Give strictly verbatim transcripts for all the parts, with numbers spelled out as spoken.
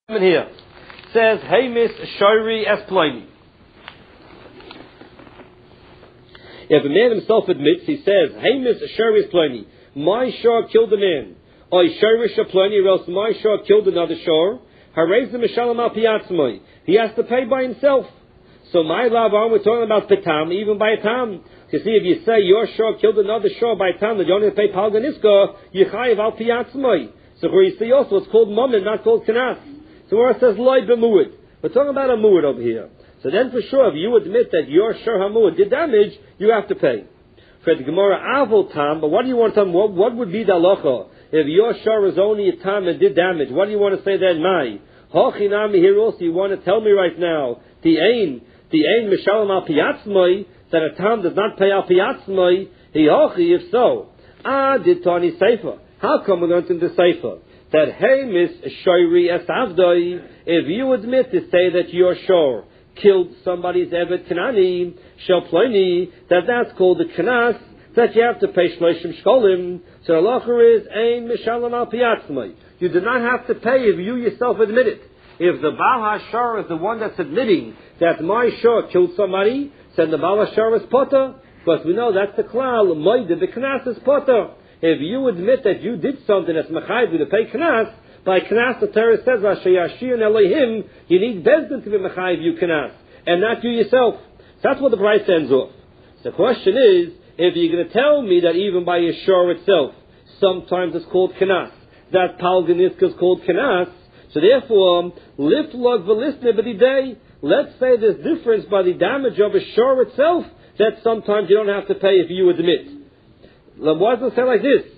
Here says, "Hey Miss Shari Esplini." If a man himself admits, he says, "Hey Miss Shari Esplini, my shor killed a man. I Shari Esplini, or else my shor killed another shor. Harez the Mishalam al Piatzmoi. He has to pay by himself. So my love, we're talking about petam, even by a tam. You see, if you say your shor killed another shor by a tam, that you only pay palganiska, you chayiv al Piatzmoi. So where you see also, it's called mammon, not called kanas. So where it says loy b'muad, we're talking about a muad over here. So then for sure, if you admit that your shor hamuad did damage, you have to pay. For the Gemara avol tam, but what do you want to tell me? What, what would be the halacha if your shor is only a tam and did damage? What do you want to say then? My hochinami here also. You want to tell me right now the ain the ain mishalim al piatzmoi, that a tam does not pay al piatzmoi. He hochi, if so, ah did tani seifa. How come we learned in the seifa that hey Miss Shori Esavdoi, if you admit to say that your shor killed somebody's Evet Kanani, Shel Ploni, that that's called the Kanas, that you have to pay Shloshim Shkolim. So the halacha is Ein Mishalam al Piatzmai. You do not have to pay if you yourself admit it. If the Baal HaShor is the one that's admitting that my shor killed somebody, then the Baal HaShor is Potter, because we know that's the Klal, Moide, the Kanas is Potter. If you admit that you did something that's mechayiv to pay knas, by knas the Torah says, "Vashayashian Elohim," you need bezdin to be mechayiv you knas, and not you yourself. That's what the price ends off. The question is, if you're going to tell me that even by Yeshua itself, sometimes it's called knas, that palganiska is called knas, so therefore, lift log v'lisne b'didei. Let's say there's difference by the damage of Yeshua itself, that sometimes you don't have to pay if you admit. Why does it say like this?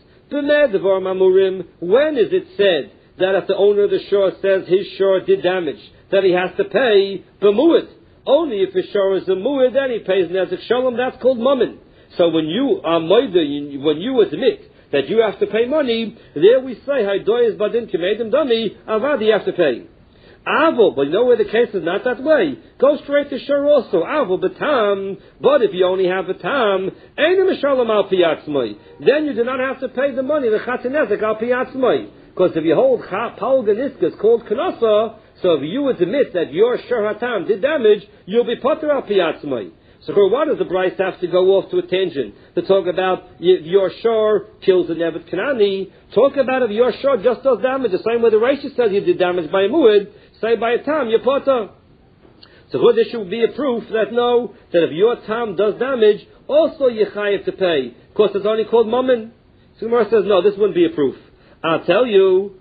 When is it said that if the owner of the shore says his shore did damage, that he has to pay b'muad? Only if his shore is a muad, then he pays nezik shalom. That's called mammon. So when you are moida, when you admit that you have to pay money, there we say haydoy is badin kimedim dami avad you have to pay. Avol, but you know where the case is not that way. Go straight to shor also. Avol betam, but if you only have a tam, ein mishalam al piatzmoi, then you do not have to pay the money, the chatinezek al piatzmoi. Because if you hold palganiska is called kanasa, so if you admit that your shor hatam did damage, you'll be potter al piatzmoi. So for what does the Bryce have to go off to a tangent to talk about if your shor kills a Nevet Kanani? Talk about if your shor just does damage, the same way the Rashi says you did damage by a muad, say by a tam, you're potter. So this should be a proof that no, that if your tam does damage, also you chayiv to pay, because it's only called mammon. So Gemara says, no, this wouldn't be a proof. I'll tell you,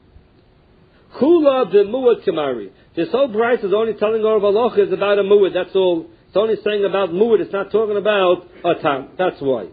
Kula de muad kamari. This whole Bryce is only telling our halacha is about a muad, that's all. It's only saying about muad, it's not talking about a tam. That's why.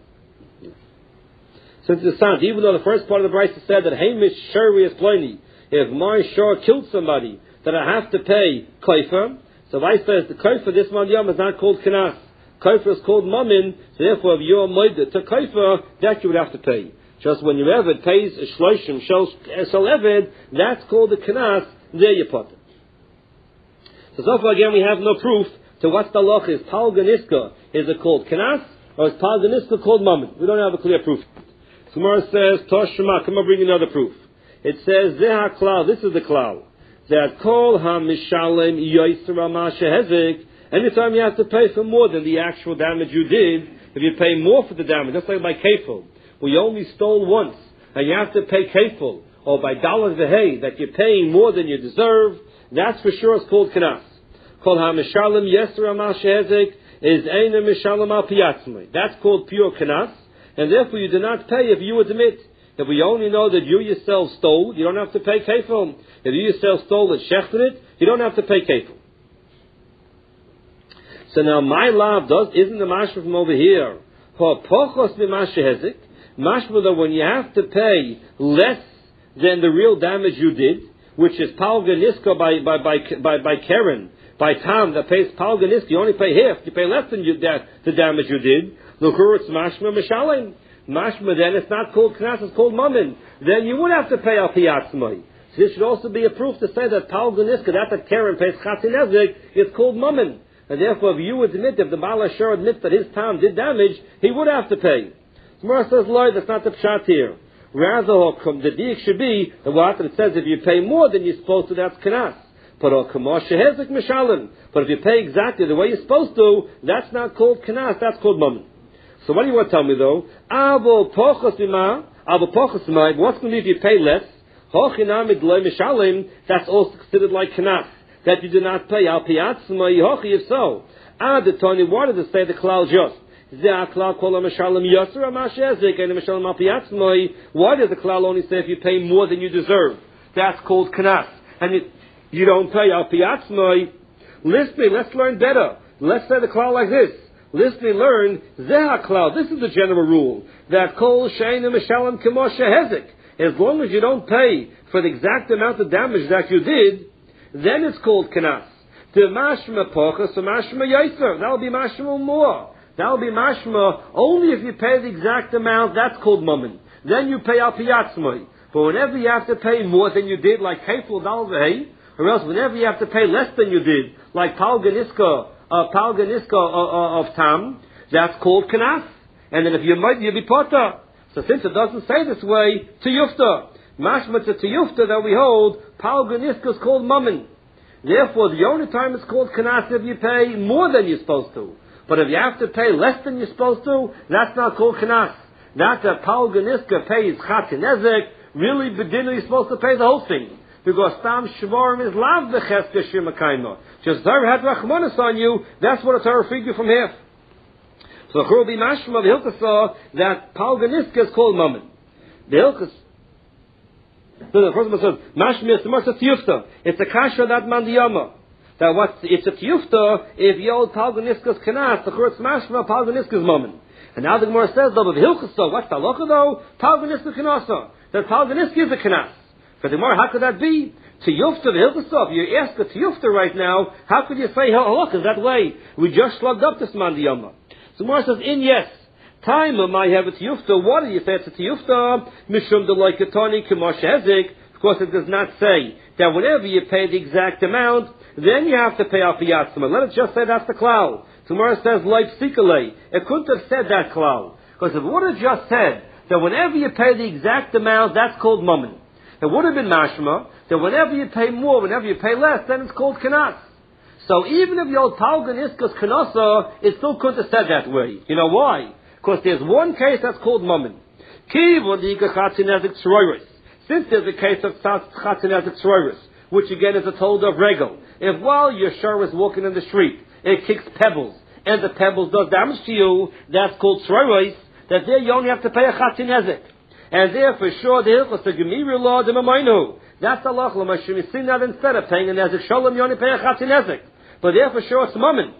So it's the sound, even though the first part of the Bryce said that Hamish Shari is plenty, if my shor killed somebody, that I have to pay kaifa. So Bryce says the kaifa, this man yom is not called kanas. Kaifa is called mammon, so therefore if you're moida to kaifa, that you would have to pay. Just when your eved pays a shloshim shel eved, that's called the kanas, there you put it. So so far again we have no proof to what the loch is. Palganiska, is it called kanas, or is palganiska called mammon? We don't have a clear proof. Gemara says, Toshma, come on, bring another proof. It says, Zeha klal, this is the klal, that kol ha-mishalem yoyser ma-shehezik, anytime you have to pay for more than the actual damage you did, if you pay more for the damage, just like by kefil, we only stole once, and you have to pay kefil, or by dollars v'hei, that you're paying more than you deserve, that's for sure is called kanas. Kol ha-mishalem yoyser ma-shehezik is eina mishalem al-piatzmai. That's called pure kanas, and therefore you do not pay if you admit. If we only know that you yourself stole, you don't have to pay kefil. If you yourself stole it, shechted it, you don't have to pay kefil. So now my love does isn't the mashma from over here. Pochos b'mashehezik, mashma that when you have to pay less than the real damage you did, which is palganiska by by by by by Karen, by Tam that pays palganiska, you only pay half. You pay less than you, that, the damage you did. Look, it's mashma mishalim. Mashma, then it's not called knas, it's called mammon. Then you would have to pay al piatzmai. So this should also be a proof to say that palganiska, that that Karen pays chatinezek, it's called mammon. And therefore, if you admit, if the Baal HaShor admits that his tam did damage, he would have to pay. Gemara says, Lord, that's not the pshat here. Rather, the diak should be the what that it says if you pay more than you're supposed to, that's kanas. But But if you pay exactly the way you're supposed to, that's not called kanas, that's called mammon. So what do you want to tell me though? Avo pochos ima, avo pochos ima, what's going to be if you pay less? Hochinamid loy mishalim, that's also considered like kanas, that you do not pay. Al piatzma yihochi, if so. Ah, the Tony wanted to say the klal just. Why does the klal only say if you pay more than you deserve? That's called kanas. And you, you don't pay al piatzma. Listen, let's learn better. Let's say the klal like this. Listen and learn, Zeh klal. This is the general rule. That kol she'einu mishalem kemo shehezik. As long as you don't pay for the exact amount of damage that you did, then it's called kanas. To mashma pochas, to mashma yaiser. That'll be mashma more. That'll be mashma only if you pay the exact amount, that's called mammon. Then you pay al piyatzmai. But whenever you have to pay more than you did, like kefil dal v'hei, or else whenever you have to pay less than you did, like palganiska, uh, palganiska uh, uh, of tam, that's called kanas. And then if you might, you'll be potter. So since it doesn't say this way, tiyufta. Mashma to tiyufta that we hold, palganiska is called mammon. Therefore, the only time it's called kanas if you pay more than you're supposed to. But if you have to pay less than you're supposed to, that's not called kanas. That's a palganiska pays chatinezek. Really, bedinah, you're supposed to pay the whole thing. Because tam shvarim is lav v'cheska shimakayma. Just Zar had rachmanis on you, that's what a Torah freed you from half. So Chur be mashma, the Hilchah saw that palganiska is called mammon. The Hilchah, so the first one says, mashma is the most tiyufta. It's a kasha that mandiyama. That what's, it's a tiyufta, if you hold palganiska is kanas, the Chur it's mashma, palganiska is mammon. And now the Gemara says, though, but the Hilchah saw, what's the halacha though? Palganiska kanasa. That palganiska is a kanas. For the Gemara, how could that be? Tiyufta, the Hilchah saw, if you ask a tiyufta right now, how could you say halacha that way? We just slugged up this mandiyama. So Gemara says, in yes. Time of my have a tiyufta. What do you say it's a tiyufta? Mishum de loikatani k'mosh hezik. Of course, it does not say that whenever you pay the exact amount, then you have to pay al piyatzma. Let us just say that's the klal. Tomorrow says leip sikale. It couldn't have said that klal. Because if it would have just said that whenever you pay the exact amount, that's called mammon. It would have been mashma that whenever you pay more, whenever you pay less, then it's called kanas. So even if the old palgan iskas kanasa, it still couldn't have said that way. You know why? Because there's one case that's called mammon. Since there's a case of chatzinezik tzroiris, which again is a told of regal. If while your shor is walking in the street, it kicks pebbles, and the pebbles does damage to you, that's called tzroiris, that there you only have to pay a chatzinezik. And there for sure, the hilchos the gemiri law the mamainu. That's Allah l'mashim. You see that instead of paying a nezik shalom, you only pay a chatzinezik. But there for sure it's mammon.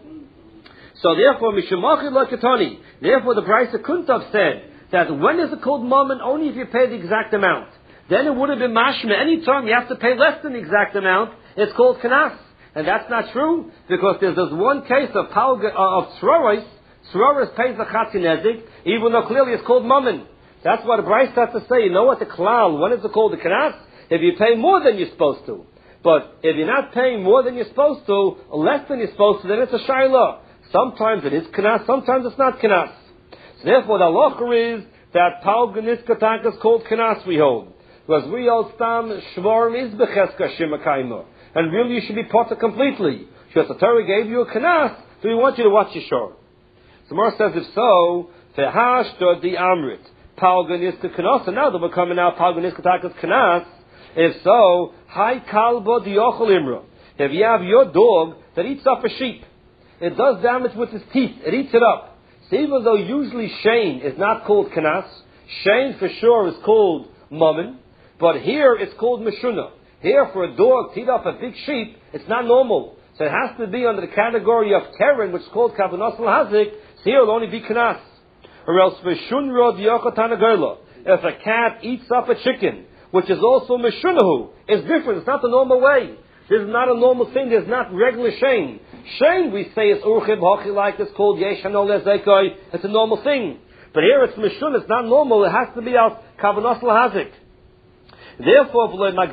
So therefore, mishemachid lakatani. Therefore, the Brisa couldn't have said that when is it called mammon? Only if you pay the exact amount. Then it would have been mashma. Any time you have to pay less than the exact amount, it's called kanas. And that's not true, because there's this one case of palga, uh, of tzroris. Tzroris pays the chatzinezik, even though clearly it's called mammon. That's what the Brisa has to say. You know what the klal, when is it called the kanas? If you pay more than you're supposed to. But if you're not paying more than you're supposed to, or less than you're supposed to, then it's a shayla. Sometimes it is kanas, sometimes it's not kanas. So therefore, the halacha is that palganis katanka is called kanas, we hold. Because we hold stam shvarim is becheska shimakayma. And really you should be potter completely. Because the Torah gave you a kanas, so we want you to watch your shor. So Mar says, if so, fehashta di amrit, palganis kanas, and now that we're coming out, palganis katanka is kanas, if so, hai kalbo diochel imra. If you have your dog that eats up a sheep, it does damage with its teeth, it eats it up. So even though usually shane is not called kanas, shane for sure is called mammon, but here it's called meshuna. Here for a dog to eat up a big sheep, it's not normal. So it has to be under the category of keren, which is called kavanos al-hazik, so here it'll only be kanas. Or else meshunra diochel tanagola. If a cat eats up a chicken, which is also meshunahu, it's different, it's not the normal way. This is not a normal thing, there's not regular shane. Shane, we say, is urchib hachi, like it's called yesh hanol ezekoi, it's a normal thing. But here it's meshun, it's not normal, it has to be al kavanos lahazik. Therefore,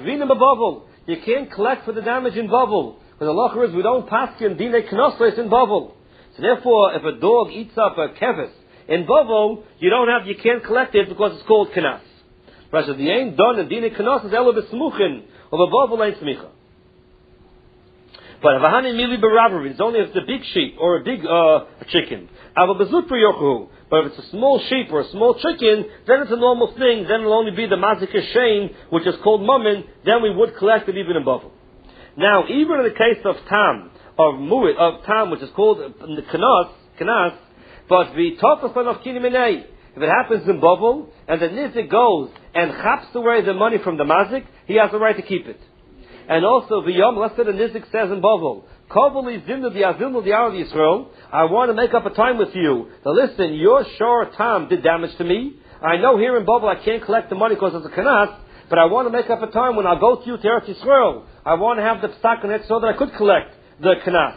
you can't collect for the damage in bavel. Because the law is we don't pass in dine knosres in bavel. So therefore, if a dog eats up a kevis in bavel, you don't have, you can't collect it because it's called kanas. Rashi, the ain't done and dina kanas is elo b'smuchin of above alein smicha. But if a hani mili b'raveri, it's only if it's a big sheep or a big uh, chicken. Ava bezut yochu. But if it's a small sheep or a small chicken, then it's a normal thing. Then it'll only be the mazik shein, which is called mammon. Then we would collect it even in Bavel. Now, even in the case of tam, of mu'it, of tam, which is called kanas, kanas, but the tofafan of kiniminei, if it happens in Bavel, and the nizik goes and chaps away the money from the mazik, he has the right to keep it. And also, the yom, let's say the nizik says in Bavel, Kovali zimnu di azimnu di al Yisrael, I want to make up a time with you. Now listen, your shor tam did damage to me. I know here in Bavel I can't collect the money because it's a kanas, but I want to make up a time when I'll go to you to Eretz Yisrael. I want to have the psak on it so that I could collect the kanas.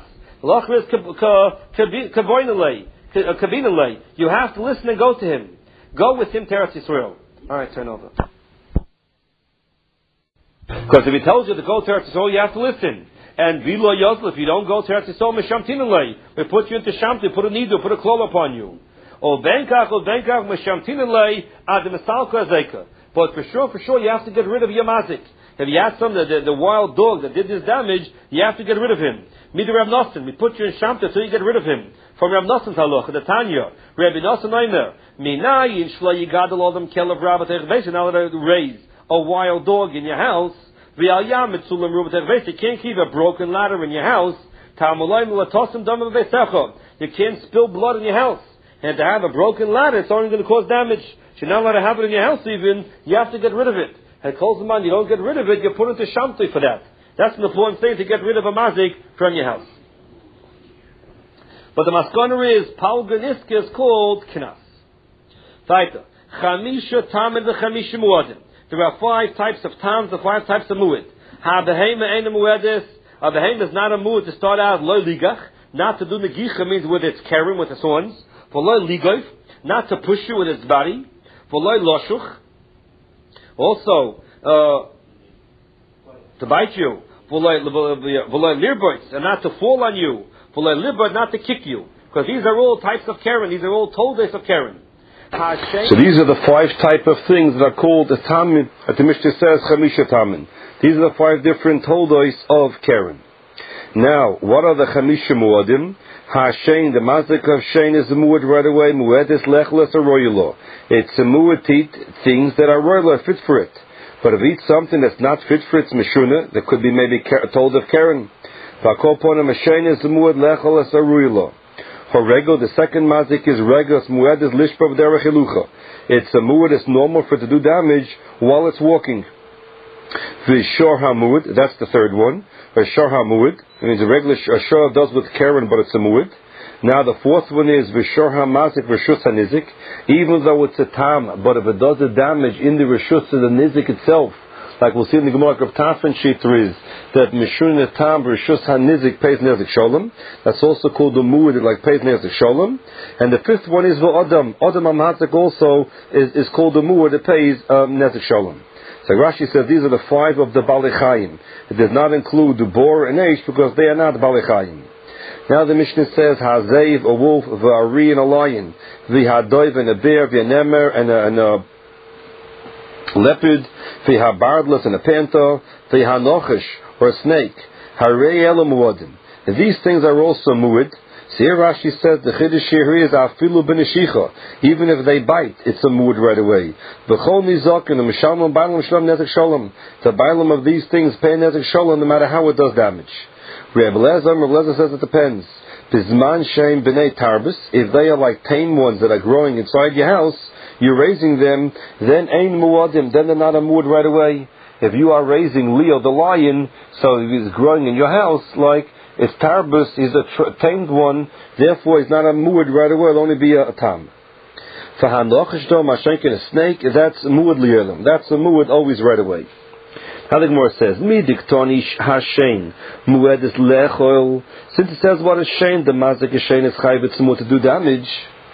You have to listen and go to him. Go with him to Eretz Yisrael. Alright, turn over. Because if he tells you to go to Eretz Yisrael, you have to listen. And v'lo yosel, if you don't go to Eretz Yisrael, mishamtinalei, we put you into shamti, put a needle, put a claw upon you. O benkach, o benkach, mishamtinalei, ad misalka azeka. But for sure, for sure, you have to get rid of your mazik. If you had some, the, the, the wild dog that did this damage, you have to get rid of him. Midir Reb Nosson, we put you in shamti until you get rid of him. From Reb Nosson's halach, the Tanya, Rabbi Nosson Omer, minayin shlo yigadol adam kelev rabba techvesh, now that I raise a wild dog in your house, you can't keep a broken ladder in your house. You can't spill blood in your house. And to have a broken ladder, it's only going to cause damage. You're not allowed to have it in your house even. You have to get rid of it. And calls the man, you don't get rid of it, you put it to shamti for that. That's an important thing, to get rid of a mazik from your house. But the maskana is, Palganiska is called kinas. Taita. Chamisha tamid the chamisha muadim. There are five types of tams, the five types of mu'id. Ha behema ein mu'edis. A behema is not a mu'id to start out lo ligach. Not to do negicha means with its keren, with its horns. For lo ligoif, not to push you with its body. For lo loshuch. Also, uh, to bite you. For lo lirbois, and not to fall on you. For lo lirbot, not to kick you. Because these are all types of keren. These are all toldes of keren. So these are the five type of things that are called a tamin. At the Mishnah says chamisha tamin. These are the five different toldos of keren. Now, what are the chamisha muadim? Hashain, the mazik of shein is the muad right away. Muad is lechlas or royalo. It's a muad to eat things that are royalo, fit for it. But if you eat something that's not fit for it, it's mishuna. That could be maybe told of keren. Vakopona mashain is the muad lechlas or royalo. For rego, the second mazik is regos muad is lishpav derech elucha. It's a muad, it's normal for it to do damage while it's walking. V'shor hamuad, that's the third one. V'shor hamuad, it means a regular shor does with keren, but it's a muad. Now the fourth one is v'shor hamazik v'shus hanizik. Even though it's a tam, but if it does the damage in the reshus of the nizik itself, like we'll see in the Gemara of Tafan Shitra is that Mishun Tam Rishus HaNizik pays Nezik Shalom. That's also called the Mu'id, like pays Nezik Shalom. And the fifth one is V'Adam. Adam HaMatzik also is, is called the Mu'id that pays um, Nezik Shalom. So Rashi says these are the five of the Balei Chayim. It does not include the boar and Eish because they are not Balei Chayim. Now the Mishnah says Hazev, a wolf, V'Ari, and a lion, V'Hadoiv, and a bear, V'Anemer, and a, and a leopard, V'Habardless, and a panther, V'Hanochish, or a snake, Harei Elo Muadim. And these things are also muad. So here Rashi says the Chiddush here is Afilu B'Neshicha. Even if they bite, it's a muad right away. V'Chol Nizak and the Mishalom Bailam Shalom Nezek Shalom. The Bailam of these things pay Nezek Shalom no matter how it does damage. Reb Lezer, Reb Lezer says it depends. Bizman Shem B'nei Tarbus, if they are like tame ones that are growing inside your house, you're raising them, then Ein Muadim, then they're not a muad right away. If you are raising Leo the lion, so he's growing in your house, like it's Tarbus, he's a tr- tamed one, therefore he's not a muad right away, it'll only be a, a tam. For Hanochish Dom, Mashenkin, a snake, that's muad Liolim, that's a muad always right away. Now the Gemara says, Midiktonish Hashem, muad is lechol. Since it says what is shein, the mazik is shein is chayv, it's muad to do damage.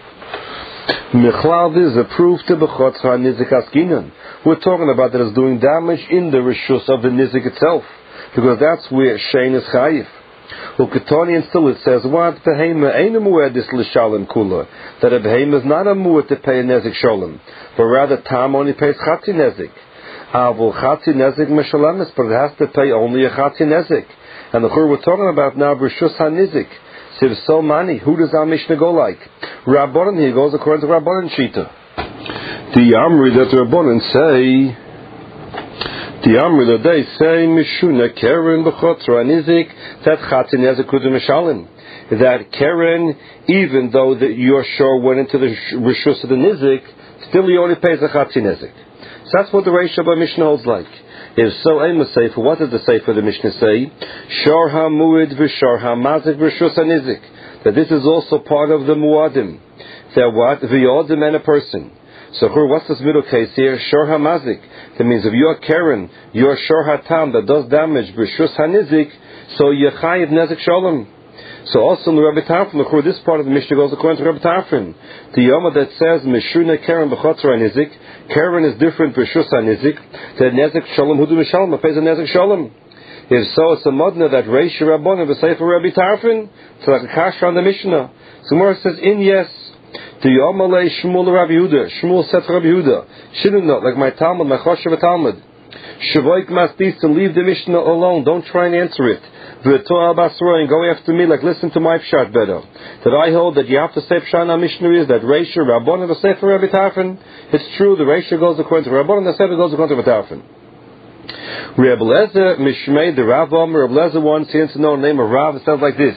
Mechlav is a proof to Bechotz HaNizik Askinan. We're talking about that it's doing damage in the reshus of the nizik itself, because that's where shein is chayiv. Uketani, and still it says, what? Behema ain't a mu'edis l'shalem kula. That a behema is not a mu'ed to pay a nezik shalom, but rather tam only pays chatzi nezik. Avul chatzi nezik meshalemis, but it has to pay only a chatzi nezik. And the chur we're talking about now, b'rishus hanizik. So if so many, who does our Mishnah go like? Rabbanan, he goes according to Rabbanan Shita. The Amri that the Rabbanan say, the Amri that they say, Mishuna Keren b'chotra nizik, that chatzin nezik kudu mishalim. That Keren, even though that your shore went into the rishus of the nizik, still he only pays the chatzin nezik. So that's what the Reisha by Mishnah holds like. If so, Ein Sefer, what does the Sefer of the Mishnah say? Shor ha-mu'id v'shor ha-mazik v'shus ha-nizik. That this is also part of the mu'adim. That what? V'yodim and a person. So what's this middle case here? Shor ha-mazik. That means if you're Keren, you're shor ha-tam that does damage v'shus ha-nizik, so you're chayiv nezik shalom. So also in the Rabbi Tarfon, this part of the Mishnah goes according to Rabbi Tarfon. The Yoma that says Mishuna Keren b'chotra nizik, Keren is different b'shus ha-nizik, that nezik shalom hudu mishalom, it pays a nezik shalom. If so, it's a modna that Reish Rabbon of the Sefer Rabbi Tarfon, it's like a kasha on the Mishnah. So Gemara says, in yes, the Yoma lei Shmuel Rabbi Yehuda, Shmuel said to Rabbi Yehuda, shouldn't not, like my Talmud, my Choshev Talmud, Shavoik mastis, to leave the Mishnah alone, don't try and answer it. And go after me, like listen to my pshat better. That I hold that you have to say pshat on Mishnah is that Reisha Rabbon of the Sefer Rabbi Tarfon. It's true, the Reisha goes according to Rabbon, and the Sefer goes according to Rabbi Tarfon. Reb Lezer Mishmei, the Rav Omer, Reb Lezer once, he didn't know the name of Rav, it sounds like this.